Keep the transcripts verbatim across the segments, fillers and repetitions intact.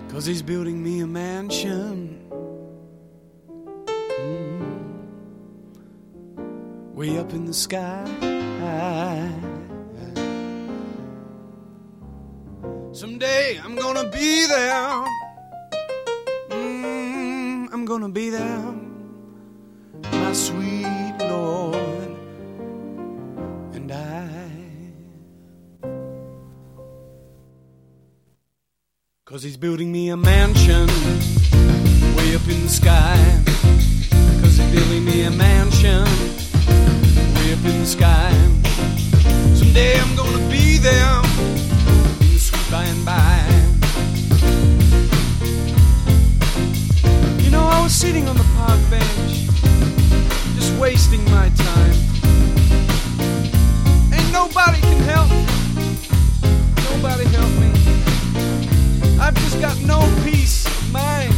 'Cause he's building me a mansion, mm, way up in the sky. Someday I'm gonna be there, mm, I'm gonna be there, my sweet Lord and I. 'Cause he's building me a mansion way up in the sky. 'Cause he's building me a mansion way up in the sky. Someday I'm gonna be there in the sweet by and by. You know, I was sitting on the park bench, just wasting my time. Ain't nobody can help me. Nobody help me. I've just got no peace of mind.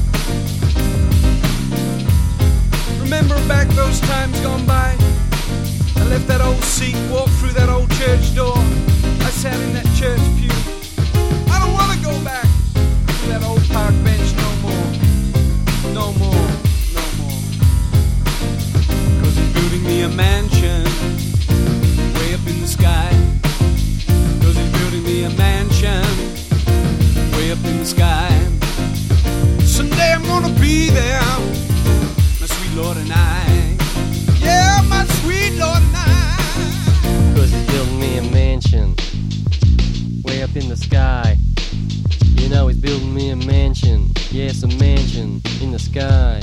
Remember back those times gone by? I left that old seat, walked through that old church door. I sat in that church pew. I don't want to go back to that old park bench no more. No more, no more. 'Cause he's building me a mansion way up in the sky. 'Cause he's building me a mansion way up in the sky. Someday I'm gonna be there, my sweet Lord and I. Yeah, my sweet Lord and I. 'Cause he's building me a mansion way up in the sky. You know he's building me a mansion, yes, a mansion in the sky.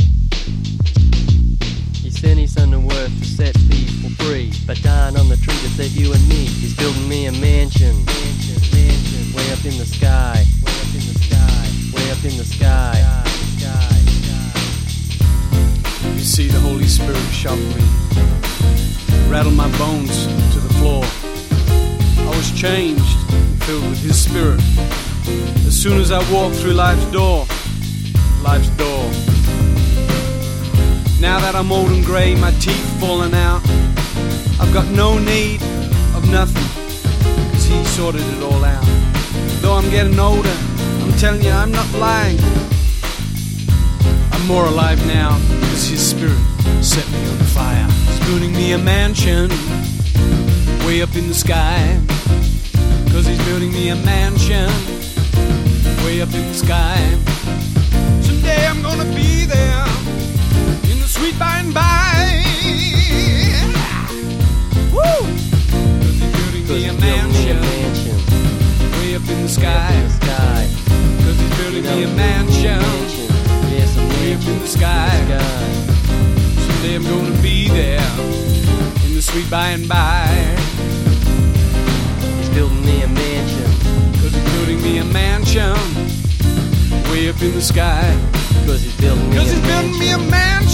He sent his son to earth to set people free, but down on the tree to save you and me. He's building me a mansion, mansion, mansion, way up in the sky, way up in the sky, way up in the sky, sky, sky. You see, the Holy Spirit shocked me, rattled my bones to the floor. I was changed and filled with His Spirit as soon as I walked through life's door, life's door. Now that I'm old and grey, my teeth falling out, I've got no need of nothing, 'cause He sorted it all out. Though I'm getting older, I'm telling you, I'm not lying. I'm more alive now, because His Spirit set me on fire. He's building me a mansion way up in the sky. 'Cause He's building me a mansion way up in the sky. Someday I'm gonna be there in the sweet by and by. Woo! 'Cause He's building me a mansion way up in the sky. 'Cause He's building me a mansion way up in the sky. Someday I'm gonna be there in the sweet by and by. He's building me a mansion. 'Cause he's building me a mansion way up in the sky. 'Cause he's building me a mansion. 'Cause he's building me a mansion